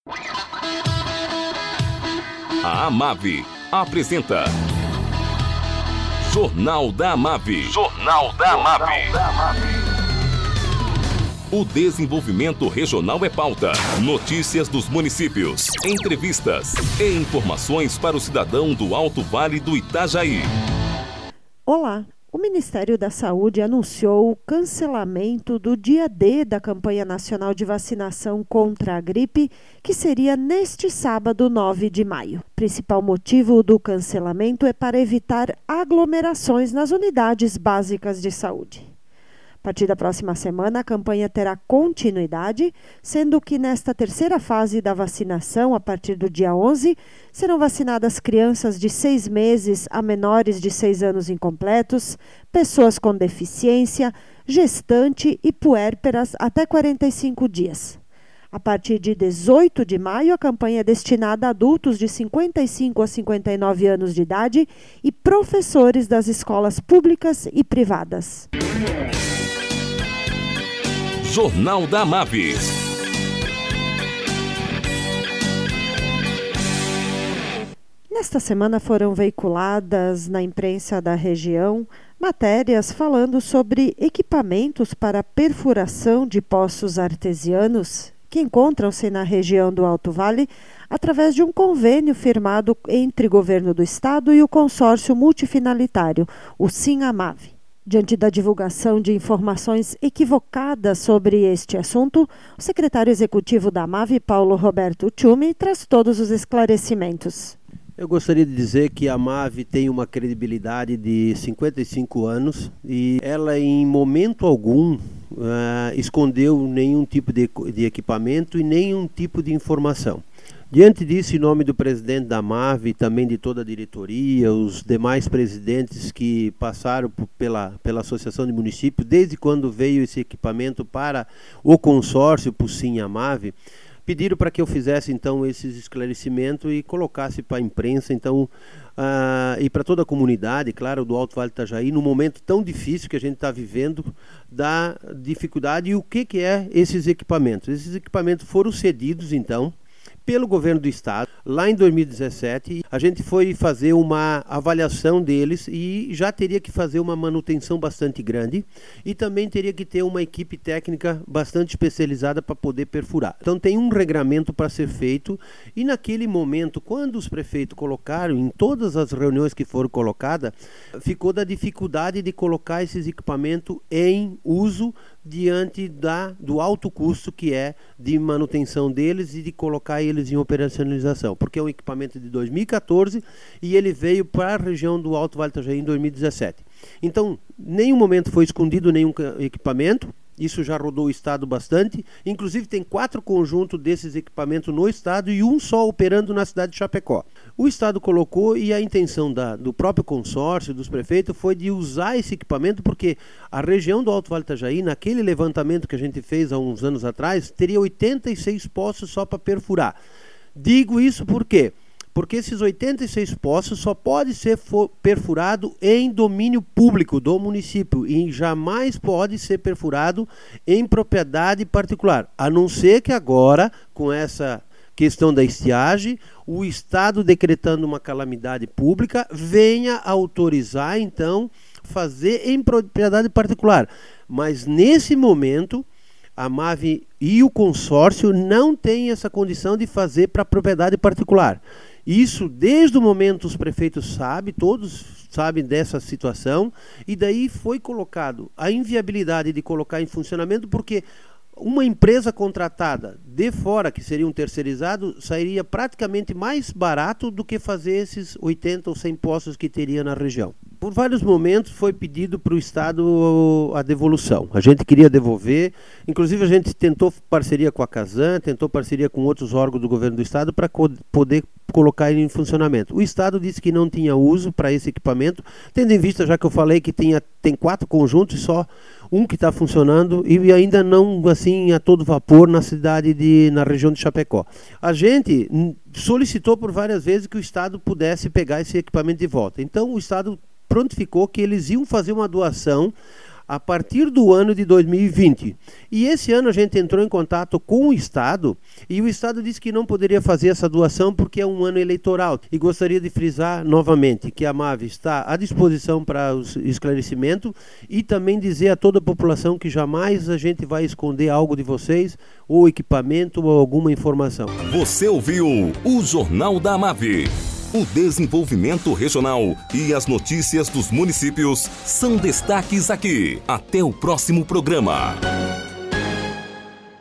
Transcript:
A Amave apresenta Jornal da Amave. Jornal da Amave. O desenvolvimento regional é pauta. Notícias dos municípios, entrevistas e informações para o cidadão do Alto Vale do Itajaí. Olá! O Ministério da Saúde anunciou o cancelamento do dia D da campanha nacional de vacinação contra a gripe, que seria neste sábado, 9 de maio. O principal motivo do cancelamento é para evitar aglomerações nas unidades básicas de saúde. A partir da próxima semana, a campanha terá continuidade, sendo que nesta terceira fase da vacinação, a partir do dia 11, serão vacinadas crianças de 6 meses a menores de 6 anos incompletos, pessoas com deficiência, gestante e puérperas até 45 dias. A partir de 18 de maio, a campanha é destinada a adultos de 55 a 59 anos de idade e professores das escolas públicas e privadas. Jornal da Amave. Nesta semana foram veiculadas na imprensa da região matérias falando sobre equipamentos para perfuração de poços artesianos que encontram-se na região do Alto Vale através de um convênio firmado entre o governo do estado e o consórcio multifinalitário, o SIM-Amave. Diante da divulgação de informações equivocadas sobre este assunto, o secretário executivo da Amave, Paulo Roberto Tchumi, traz todos os esclarecimentos. Eu gostaria de dizer que a Amave tem uma credibilidade de 55 anos e ela em momento algum escondeu nenhum tipo de equipamento e nenhum tipo de informação. Diante disso, em nome do presidente da Amave e também de toda a diretoria, os demais presidentes que passaram pela Associação de Municípios, desde quando veio esse equipamento para o consórcio, para o SIM-Amave, pediram para que eu fizesse então esses esclarecimentos e colocasse para a imprensa então, e para toda a comunidade, claro, do Alto Vale do Itajaí, num momento tão difícil que a gente está vivendo, da dificuldade e o que é esses equipamentos. Esses equipamentos foram cedidos então pelo governo do estado. Lá em 2017, a gente foi fazer uma avaliação deles e já teria que fazer uma manutenção bastante grande e também teria que ter uma equipe técnica bastante especializada para poder perfurar. Então tem um regramento para ser feito e naquele momento, quando os prefeitos colocaram, em todas as reuniões que foram colocadas, ficou da dificuldade de colocar esses equipamentos em uso diante do alto custo que é de manutenção deles e de colocar eles em operacionalização, porque é um equipamento de 2014 e ele veio para a região do Alto Vale do Itajaí em 2017. Então, nenhum momento foi escondido nenhum equipamento, isso já rodou o estado bastante, inclusive tem 4 conjuntos desses equipamentos no estado e um só operando na cidade de Chapecó. O estado colocou e a intenção do próprio consórcio, dos prefeitos, foi de usar esse equipamento porque a região do Alto Vale do Itajaí, naquele levantamento que a gente fez há uns anos atrás, teria 86 poços só para perfurar. Digo isso por quê? Porque esses 86 poços só pode ser perfurado em domínio público do município e jamais pode ser perfurado em propriedade particular, a não ser que agora, com essa questão da estiagem, o Estado decretando uma calamidade pública venha autorizar, então, fazer em propriedade particular. Mas nesse momento, a Amave e o consórcio não têm essa condição de fazer para propriedade particular. Isso, desde o momento, os prefeitos sabem, todos sabem dessa situação, e daí foi colocado a inviabilidade de colocar em funcionamento, porque uma empresa contratada de fora, que seria um terceirizado, sairia praticamente mais barato do que fazer esses 80 ou 100 postos que teria na região. Por vários momentos foi pedido para o Estado a devolução. A gente queria devolver, inclusive a gente tentou parceria com a Casan, tentou parceria com outros órgãos do governo do Estado para poder colocar ele em funcionamento. O Estado disse que não tinha uso para esse equipamento, tendo em vista, já que eu falei que tem 4 conjuntos e só um que está funcionando e ainda não assim a todo vapor na região de Chapecó. A gente solicitou por várias vezes que o Estado pudesse pegar esse equipamento de volta. Então o Estado prontificou que eles iam fazer uma doação a partir do ano de 2020. E esse ano a gente entrou em contato com o Estado e o Estado disse que não poderia fazer essa doação porque é um ano eleitoral. E gostaria de frisar novamente que a MAVE está à disposição para o esclarecimento e também dizer a toda a população que jamais a gente vai esconder algo de vocês, ou equipamento ou alguma informação. Você ouviu o Jornal da AMAVE. O desenvolvimento regional e as notícias dos municípios são destaques aqui. Até o próximo programa.